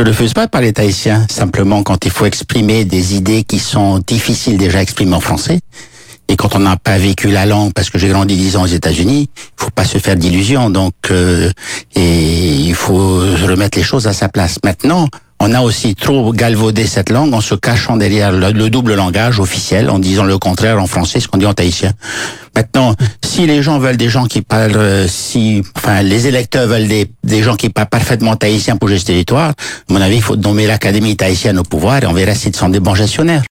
Je refuse pas de parler tahitien. Simplement, quand il faut exprimer des idées qui sont difficiles déjà à exprimer en français, et quand on n'a pas vécu la langue, parce que j'ai grandi 10 ans aux États-Unis, il faut pas se faire d'illusions. Donc, et il faut remettre les choses à sa place. Maintenant, on a aussi trop galvaudé cette langue en se cachant derrière le double langage officiel, en disant le contraire en français, ce qu'on dit en tahitien. Maintenant, si les gens veulent des gens qui parlent, les électeurs veulent des gens qui parlent parfaitement tahitien pour gérer ce territoire, à mon avis, il faut nommer l'Académie tahitienne au pouvoir et on verra s'ils sont des bons gestionnaires.